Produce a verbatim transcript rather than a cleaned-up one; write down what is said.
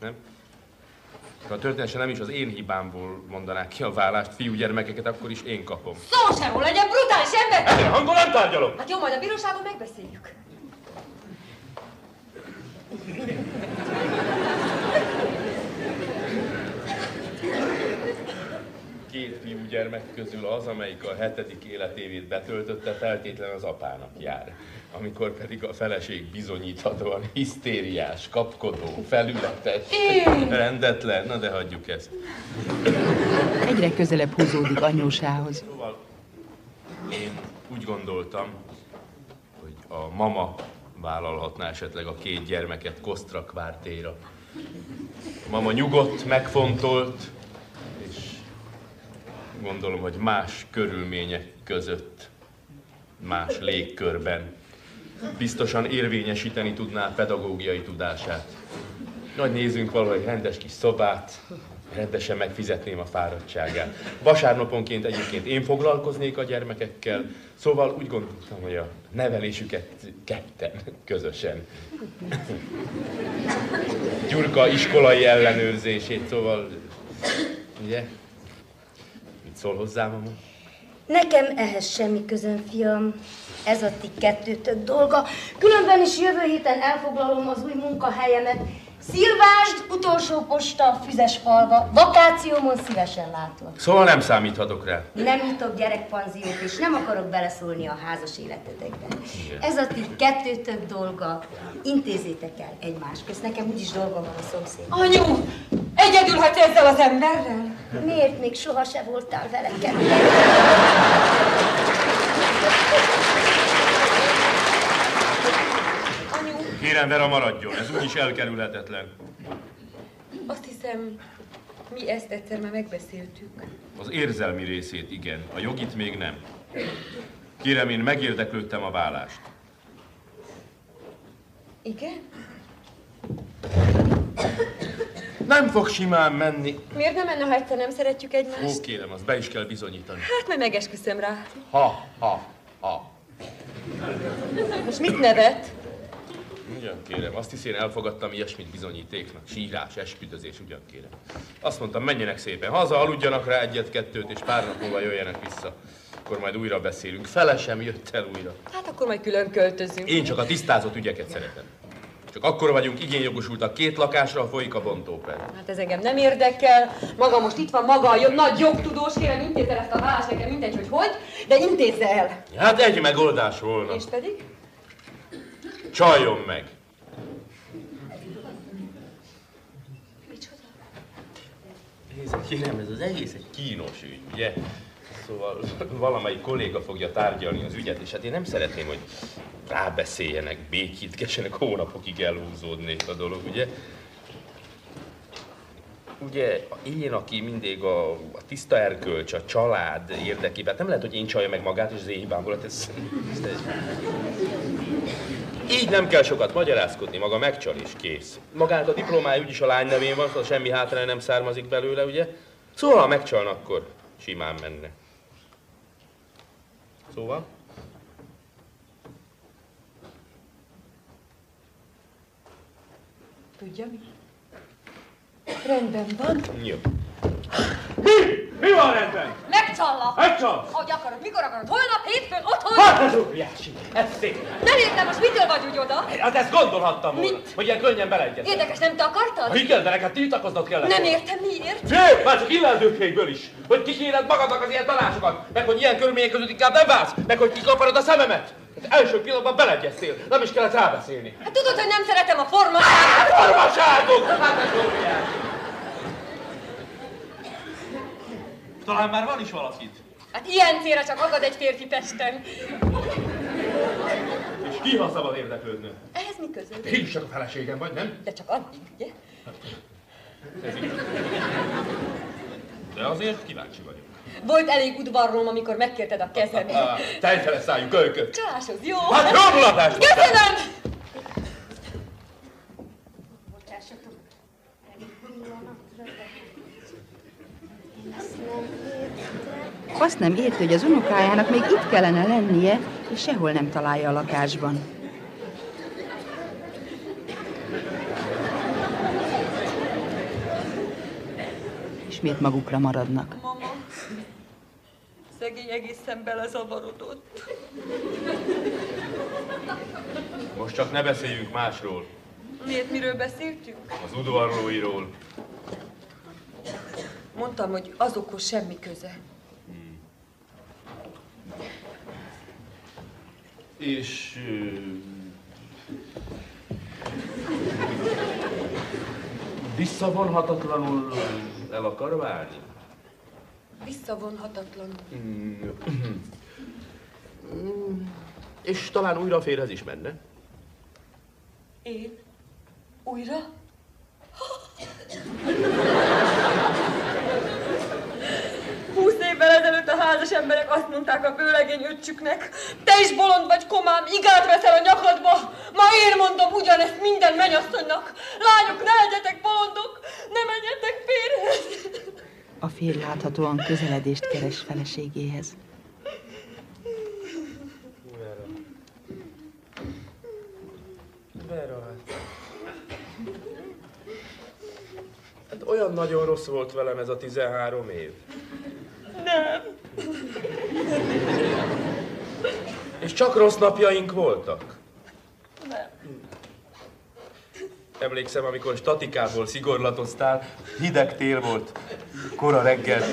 nem? Ha történetesen nem is az én hibámból mondanák ki a válást, fiúgyermekeket, akkor is én kapom. Szó sem róla, legyen brutális ember! Ilyen hangon nem tárgyalom! Hát jó, majd a bíróságon megbeszéljük. Két fiúgyermek közül az, amelyik a hetedik életévét betöltötte, feltétlenül az apának jár. Amikor pedig a feleség bizonyíthatóan hisztériás, kapkodó, felületes, Én. rendetlen, na de hagyjuk ezt. Egyre közelebb húzódik anyósához. Szóval én úgy gondoltam, hogy a mama vállalhatná esetleg a két gyermeket Kosztra kvártéra. A mama nyugodt, megfontolt, és gondolom, hogy más körülmények között, más légkörben biztosan érvényesíteni tudná pedagógiai tudását. Nagy nézzünk valahogy rendes kis szobát, rendesen megfizetném a fáradtságát. Vasárnaponként egyébként én foglalkoznék a gyermekekkel, szóval úgy gondoltam, hogy a nevelésüket ketten, közösen. Gyurka iskolai ellenőrzését, szóval, ugye? Mit szól hozzá, mama? Nekem ehhez semmi közöm, fiam. Ez a ti kettőtök dolga. Különben is jövő héten elfoglalom az új munkahelyemet. Szilvásd, utolsó posta, Füzesfalva. Vakációmon szívesen látlak. Szóval nem számíthatok rá. Nem nyitok gyerekpanziót, és nem akarok beleszólni a házas életetekbe. Ez a ti kettőtök dolga. Intézzétek el egymás közt. Nekem úgyis dolgom van a szomszéd. Anyu, egyedül hagysz ezzel az emberrel? Miért még soha se voltál vele kettő? Kérem, Vera, maradjon, ez úgyis elkerülhetetlen. Azt hiszem, mi ezt egyszer már megbeszéltük. Az érzelmi részét igen, a jogit még nem. Kérem, én megérdeklődtem a válást. Igen? Nem fog simán menni. Miért nem menne, ha egyszer nem szeretjük egymást? Ó, kérem, azt be is kell bizonyítani. Hát, majd megesküszöm rá. Ha, ha, ha. Most mit nevet? Ugyan kérem, azt hisz én elfogadtam ilyesmit bizonyítéknak. Sírás, esküdözés, ugyan kérem. Azt mondtam, menjenek szépen haza, aludjanak rá egyet-kettőt, és pár nap múlva jöjjenek vissza. Akkor majd újra beszélünk. Fele sem jött el újra. Hát akkor majd külön költözünk. Én csak a tisztázott ügyeket szeretem. Csak akkor vagyunk igényjogosultak két lakásra, ha folyik a bontóper. Hát ez engem nem érdekel. Maga most itt van, maga a jobb, nagy jogtudós, kérem, intézze el ezt a választ, nekem mindegy, hogy hogy, de intézze el. Hát egy megoldás volna. És pedig? Csaljon meg! Micsoda? Nézd, kérem, ez az egész egy kínos ügy, ugye? Szóval valamelyik kolléga fogja tárgyalni az ügyet, és hát én nem szeretném, hogy rábeszéljenek, békítgessenek, hónapokig elhúzódnék a dolog, ugye? Ugye én, aki mindig a, a tiszta erkölcs, a család érdekében, hát nem lehet, hogy én csalja meg magát, és az én hibám volt, ez, ez, ez... Így nem kell sokat magyarázkodni, maga megcsal és kész. Magának a diplomája úgyis a lány nevén van, szóval semmi hátrány nem származik belőle, ugye? Szóval ha megcsalna, akkor simán menne. Szóval? Tudja mi? Rendben van. Jó. Mi? Mi van rendben? Megcsallak! Megcsal! Ahogy akarod, mikor akarod, holnap, hétfőn, otthon? Hát ez óriási! Ez szép! Nem értem, most mitől vagy úgy oda? Hát ezt gondolhattam volna, Mit? hogy ilyen könnyen beleegyeztem. Érdekes, nem te akartad? Ha igen, de neked tiltakoznod kellett. Nem volna. értem, miért? Fé, már csak illendőkégből is, hogy kikéred magadnak az ilyen tanácsokat, meg hogy ilyen körülmények között inkább nem válsz, meg hogy kikaparod a szememet. Hát első pillanatban beleegyeztél, nem is kellett rábeszélni. Hát tudod, hogy nem szeretem a formaságot? Formaságot! Hát ez óriási! Talán már van is valakit. Hát ilyen célra csak akad egy férfi Pesten. És ki, ha szabad érdeklődnöm? Ehhez mi közöd? Én is csak a feleségem vagy, nem? De csak addig, ugye? Ez így. De azért kíváncsi vagyok. Volt elég udvarlóm, amikor megkérted a kezemet. Ah, tejfele szájú kölyköt. Csaláshoz, jó? Hát jó mulatás! Köszönöm! Bocsássatok, egy pillanatra, de én ezt nem értem. Azt nem érti, hogy az unokájának még itt kellene lennie, és sehol nem találja a lakásban. ismét magukra maradnak. Mama, szegény egészen belezavarodott. Most csak ne beszéljünk másról. Miért, miről beszéltünk? Az udvarlóiról. Mondtam, hogy azokhoz semmi köze. Hmm. És... visszavonhatatlanul el akar válni? Visszavonhatatlanul. Mm. És talán újra a férhez is menne? Én? Újra? Húsz évvel ezelőtt a házas emberek azt mondták a vőlegény öccsüknek, te is bolond vagy, komám, igát veszel a nyakadba. Ma én mondom ugyanezt minden mennyasszonynak. Lányok, ne legyetek bolondok, ne menjetek férjhez. A férj láthatóan közeledést keres feleségéhez. Vera. Vera, hát... hát olyan nagyon rossz volt velem ez a tizenhárom év. Nem. És csak rossz napjaink voltak? Nem. Emlékszem, amikor statikából szigorlatoztál, hideg tél volt, kora reggel.